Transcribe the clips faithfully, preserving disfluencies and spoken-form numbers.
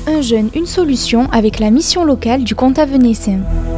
Un jeune, une solution avec la mission locale du Comtat-Venessin.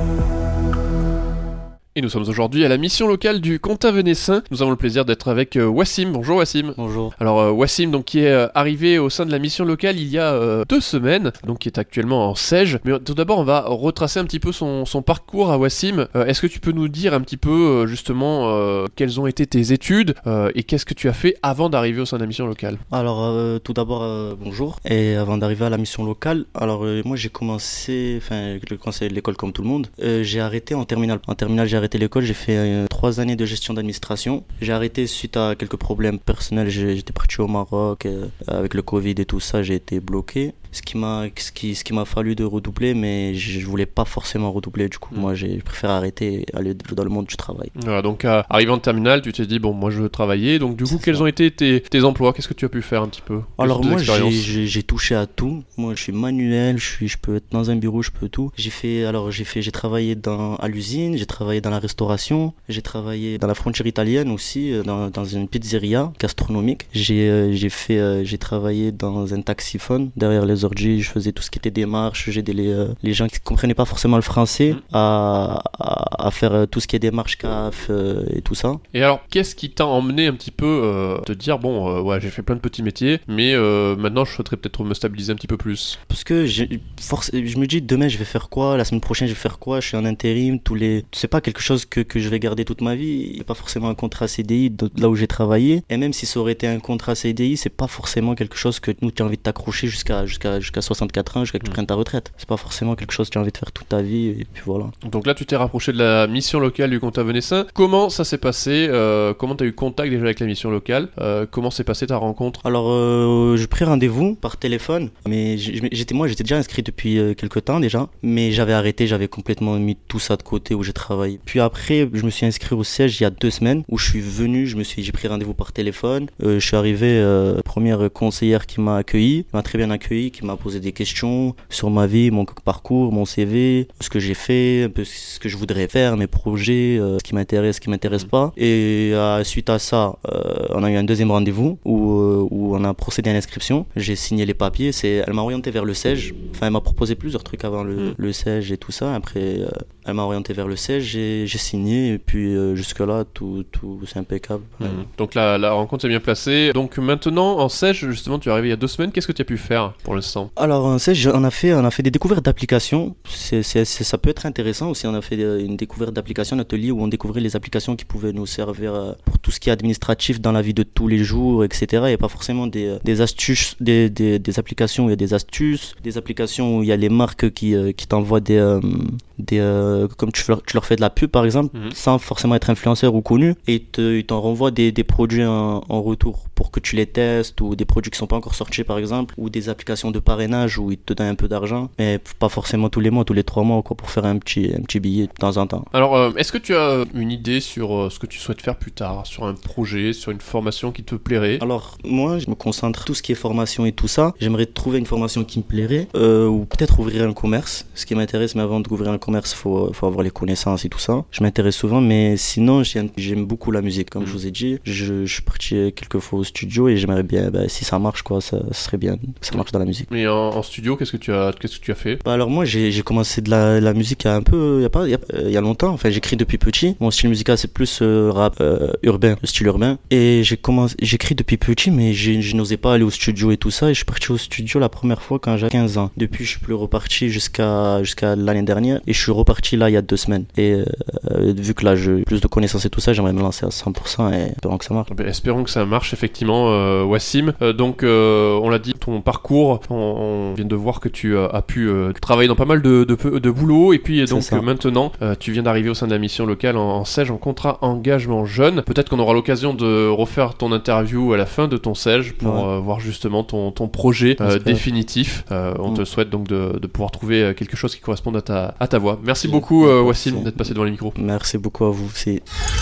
Et nous sommes aujourd'hui à la mission locale du Comtat-Venessin. Nous avons le plaisir d'être avec euh, Wassim. Bonjour Wassim. Bonjour. Alors euh, Wassim, donc qui est euh, arrivé au sein de la mission locale il y a euh, deux semaines, donc qui est actuellement en Sège. Mais tout d'abord, on va retracer un petit peu son, son parcours à Wassim. Euh, est-ce que tu peux nous dire un petit peu euh, justement euh, quelles ont été tes études euh, et qu'est-ce que tu as fait avant d'arriver au sein de la mission locale? Alors euh, tout d'abord euh, bonjour. Et avant d'arriver à la mission locale, alors euh, moi j'ai commencé, enfin j'ai commencé l'école comme tout le monde. Euh, j'ai arrêté en terminale. En terminale j'ai arrêté l'école, j'ai fait euh, trois années de gestion d'administration. J'ai arrêté suite à quelques problèmes personnels. J'ai, j'étais parti au Maroc euh, avec le Covid et tout ça, j'ai été bloqué. Ce qui m'a, ce qui, ce qui m'a fallu de redoubler, mais je voulais pas forcément redoubler. Du coup, mmh. moi, j'ai préféré arrêter et aller dans le monde du travail. Voilà, donc, euh, arrivant en terminale, tu t'es dit, bon, moi, je veux travailler. Donc, du coup, quels ont été tes, tes emplois? Qu'est-ce que tu as pu faire un petit peu? Alors, moi, j'ai, j'ai, j'ai touché à tout. Moi, je suis manuel, je suis, je peux être dans un bureau, je peux tout. J'ai fait, alors, j'ai fait, j'ai travaillé dans, à l'usine, j'ai travaillé dans la restauration, j'ai travaillé dans la frontière italienne aussi, dans, dans une pizzeria gastronomique. J'ai, euh, j'ai fait, euh, j'ai travaillé dans un taxiphone derrière les ordi. Je faisais tout ce qui était démarches, j'aidais les, euh, les gens qui ne comprenaient pas forcément le français mmh. à, à, à faire euh, tout ce qui est démarches C A F euh, et tout ça. Et alors, qu'est-ce qui t'a emmené un petit peu euh, te dire, bon, euh, ouais, j'ai fait plein de petits métiers, mais euh, maintenant je souhaiterais peut-être me stabiliser un petit peu plus? Parce que j'ai, force, je me dis, demain je vais faire quoi, la semaine prochaine je vais faire quoi, je suis en intérim, tous les... c'est pas quelque chose que, que je vais garder toute ma vie, il n'y a pas forcément un contrat C D I de, là où j'ai travaillé, et même si ça aurait été un contrat C D I, c'est pas forcément quelque chose que nous tu as envie de t'accrocher jusqu'à, jusqu'à, jusqu'à soixante-quatre ans, jusqu'à que tu prennes ta retraite. C'est pas forcément quelque chose que tu as envie de faire toute ta vie, et puis voilà. Donc là, tu t'es rapproché de la mission locale du Comtat-Venessin. Comment ça s'est passé? euh, Comment tu as eu contact déjà avec la mission locale? euh, Comment s'est passée ta rencontre? Alors, euh, j'ai pris rendez-vous par téléphone, mais j'étais, moi, j'étais déjà inscrit depuis euh, quelques temps déjà, mais j'avais arrêté, j'avais complètement mis tout ça de côté où j'ai travaillé. Puis après, je me suis inscrit au siège il y a deux semaines, où je suis venu, je me suis, j'ai pris rendez-vous par téléphone. Euh, je suis arrivé, euh, première conseillère qui m'a accueilli, qui m'a très bien accueilli, qui m'a posé des questions sur ma vie, mon parcours, mon C V, ce que j'ai fait, un peu ce que je voudrais faire, mes projets, euh, ce qui m'intéresse, ce qui m'intéresse pas. Et euh, suite à ça, euh, on a eu un deuxième rendez-vous où, euh, où on a procédé à l'inscription. J'ai signé les papiers. C'est, elle m'a orienté vers le siège. Enfin, elle m'a proposé plusieurs trucs avant le, mm. le siège et tout ça. Après, euh, elle m'a orienté vers le siège. J'ai, j'ai signé et puis euh, jusque-là, tout, tout, c'est impeccable. Mm. Ouais. Donc la, la rencontre s'est bien placée. Donc maintenant, en siège, justement, tu es arrivé il y a deux semaines. Qu'est-ce que tu as pu faire pour l'instant? Alors, en siège, on a fait, on a fait des découvertes d'applications. C'est, c'est, c'est, ça peut être intéressant aussi. On a fait une découverte d'applications, un atelier où on découvrait les applications qui pouvaient nous servir pour tout ce qui est administratif dans la vie de tous les jours, et cetera. Il n'y a pas forcément des, des astuces, des, des, des applications où il y a des astuces, des applications où il y a les marques qui, qui t'envoient des, euh, des euh, comme tu leur, tu leur fais de la pub par exemple, mmh. sans forcément être influenceur ou connu, et te, ils t'en renvoient des, des produits en, en retour pour que tu les testes, ou des produits qui sont pas encore sortis par exemple, ou des applications de parrainage où ils te donnent un peu d'argent, mais pas forcément tous les mois, tous les trois mois quoi, pour faire un petit, un petit billet de temps en temps. Alors euh, est-ce que tu as une idée sur euh, ce que tu souhaites faire plus tard, sur un projet, sur une formation qui te plairait? Alors moi je me concentre sur tout ce qui est formation et tout ça. J'aimerais trouver une formation qui me plairait, euh, ou peut-être ouvrir un commerce, ce qui m'intéresse, mais avant d'ouvrir un commerce il faut, faut avoir les connaissances et tout ça. Je m'intéresse souvent, mais sinon j'aime, j'aime beaucoup la musique comme mmh. je vous ai dit. Je, je suis parti quelques fois au studio et j'aimerais bien, bah, si ça marche quoi, ça, ça serait bien que ça marche dans la musique. Mais en, en studio, qu'est-ce que tu as, qu'est-ce que tu as fait? Bah alors moi j'ai, j'ai commencé de la, la musique il y a un peu, il y a pas, il y a, il y a longtemps. Enfin j'écris depuis petit. Mon style musical c'est plus euh, rap euh, urbain, le style urbain. Et j'ai commencé, j'écris depuis petit, mais j'ai, je n'osais pas aller au studio et tout ça. Et je suis parti au studio la première fois quand j'avais quinze ans. Depuis je suis plus reparti jusqu'à jusqu'à l'année dernière et je suis reparti là il y a deux semaines. Et euh, vu que là j'ai plus de connaissances et tout ça, j'aimerais me lancer à cent pour cent et espérons que ça marche. Ben, espérons que ça marche effectivement, euh, Wassim. Euh, donc euh, on l'a dit, ton parcours, on, on vient de voir que tu euh, as pu euh, travailler dans pas mal de, de, de boulot et puis donc euh, maintenant euh, tu viens d'arriver au sein de la mission locale en, en Sège en contrat engagement jeune. Peut-être qu'on aura l'occasion de refaire ton interview à la fin de ton Sège pour ouais. euh, voir justement ton, ton projet euh, définitif. Euh, on ouais. te souhaite donc de, de pouvoir trouver quelque chose qui corresponde à ta, à ta voix. Merci beaucoup euh, Wassim d'être passé devant les micros. Merci beaucoup à vous. C'est...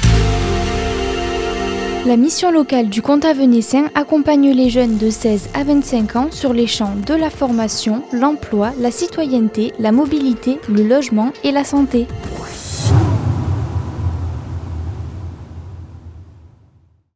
La mission locale du Comtat-Venessin accompagne les jeunes de seize à vingt-cinq ans sur les champs de la formation, l'emploi, la citoyenneté, la mobilité, le logement et la santé.